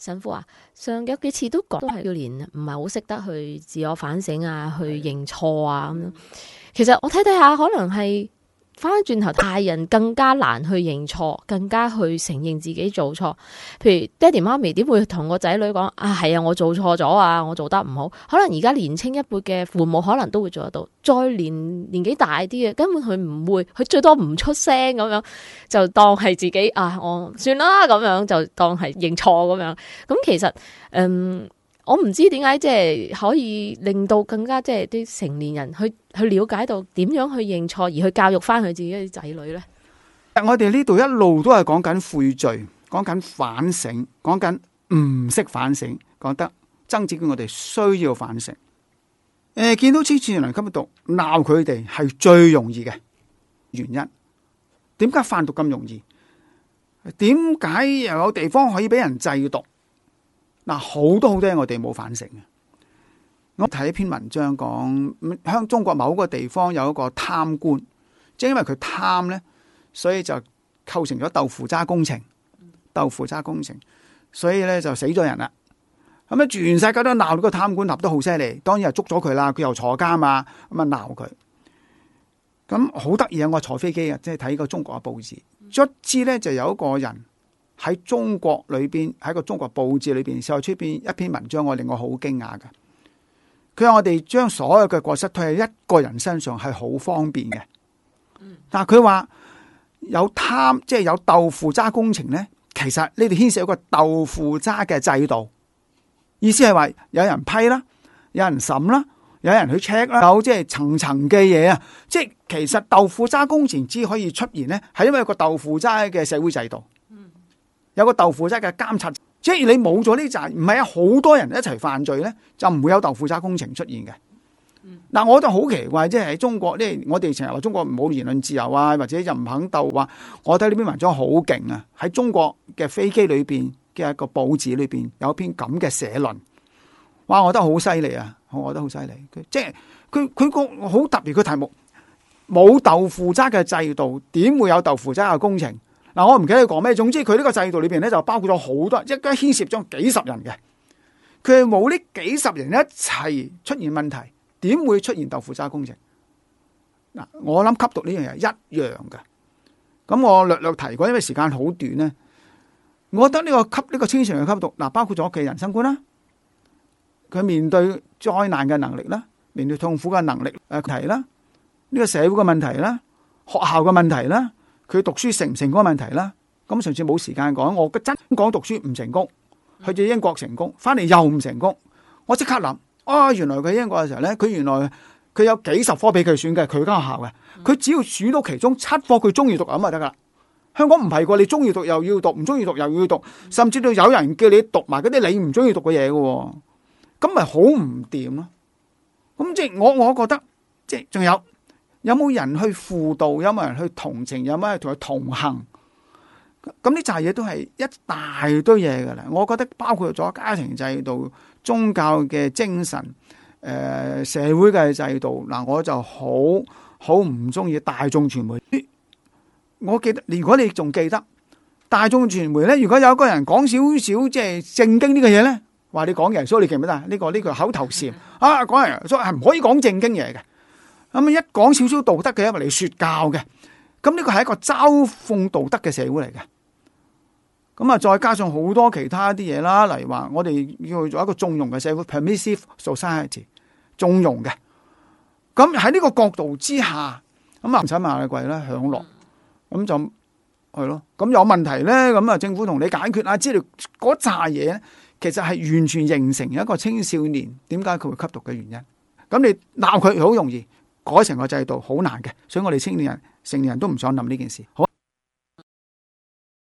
神父啊，上有幾次都講，都係要連唔係好識得去自我反省啊，去認錯啊咁樣。其實我睇下，可能係翻轉頭，大人更加難去認錯，更加去承認自己做錯。譬如爹哋媽咪點會同個仔女講啊？係啊，我做錯咗啊，我做得唔好。可能而家年青一輩嘅父母可能都會做得到，再年紀大啲嘅根本佢唔會，佢最多唔出聲咁樣，就當係自己啊，我算啦咁樣，就當係認錯咁樣。咁其實我唔知點解即係可以令到更加即係啲成年人去了解到點樣去認錯，而去教育翻佢自己啲仔女咧。 我哋呢度一路都係講緊悔罪，講緊反省，講緊唔識反省，講得曾子叫我哋需要反省。見到青少年吸毒鬧佢哋係最容易嘅原因。點解販毒咁容易？點解又有地方可以俾人製毒？嗱，好多嘢我哋冇反省嘅。我睇一篇文章講，喺中國某個地方有一個貪官，即係因為佢貪咧，所以就構成咗豆腐渣工程。豆腐渣工程，所以咧就死咗人啦。咁啊，全世界都鬧呢個貪官，鬧得好犀利。當然係捉咗佢啦，佢又坐監啊，咁啊鬧佢。咁好得意啊！我坐飛機啊，即係睇個中國嘅報紙，卒之咧就有一個人。喺中國裏邊，喺個中國報紙裏邊，寫出邊一篇文章，我令我好驚訝嘅。佢話我哋將所有嘅過失推喺一個人身上係好方便嘅，但係佢話有貪，即係有豆腐渣工程咧。其實呢度牽涉一個豆腐渣嘅制度，意思係話有人批啦，有人審啦，有人去 check 啦，有即係層層嘅嘢啊。即係其實豆腐渣工程只可以出現咧，係因為有個豆腐渣嘅社會制度。有個豆腐渣嘅監察，即係你冇咗呢紮，唔係啊，好多人一齊犯罪咧，就唔會有豆腐渣工程出現嘅。嗱，我就好奇怪，即係喺中國咧，我哋成日話中國冇言論自由啊，或者就唔肯鬥啊。我睇呢篇文章好勁啊！喺中國嘅飛機裏邊嘅一個報紙裏邊有一篇咁嘅社論，哇！我覺得好犀利啊！我覺得好犀利。即係佢個好特別嘅題目，冇豆腐渣嘅制度，點會有豆腐渣嘅工程？嗱，我唔記得佢講咩，總之佢呢個制度裏邊咧就包括咗好多，一家牽涉咗幾十人嘅，佢係冇呢幾十人一齊出現問題，點會出現豆腐渣工程？嗱，我諗吸毒呢樣嘢一樣嘅，咁我略提過，因為時間好短咧。我覺得呢個青少年嘅吸毒，嗱，包括咗佢人生觀啦，佢面對災難嘅能力啦，面對痛苦嘅能力題啦，呢個社會嘅問題啦，學校嘅問題啦。佢讀書成唔成功嘅問題啦，咁上次冇時間講，我真講讀書唔成功，去咗英國成功，翻嚟又唔成功，我即刻諗，原來佢英國嘅時候咧，佢原來佢有幾十科俾佢選嘅，佢間學校嘅，佢只要選到其中7科佢中意讀咁就得噶啦。香港唔係喎，你中意讀又要讀，唔中意讀又要讀，甚至到有人叫你讀埋嗰啲你唔中意讀嘅嘢嘅，咁咪好唔掂咯。咁即係我覺得，即係仲有冇人去輔導？有冇人去同情？有冇人同佢同行？咁呢扎嘢都係一大堆嘢噶啦。我覺得包括咗家庭制度、宗教嘅精神、社會嘅制度。嗱，我就好唔中意大眾傳媒。我記得，如果你仲記得大眾傳媒咧，如果有一個人講少少即係正經呢個嘢咧，話你講耶穌，你記唔記得？呢個口頭禪啊，講耶穌係唔可以講正經嘢嘅。咁一講少少道德嘅，因為嚟說教嘅，咁呢個係一個嘲諷道德嘅社會嚟嘅。咁啊，再加上好多其他啲嘢啦，例如話我哋要做一個縱容嘅社會 （permissive society）， 縱容嘅。咁喺呢個角度之下，咁啊唔使買你貴啦，享樂，咁就係咯。咁有問題咧，咁啊政府同你解決啊之類嗰扎嘢，其實係完全形成一個青少年點解佢會吸毒嘅原因。咁你鬧佢好容易。改成個制度好難嘅，所以我哋青年人、成年人都唔想諗呢件事。好。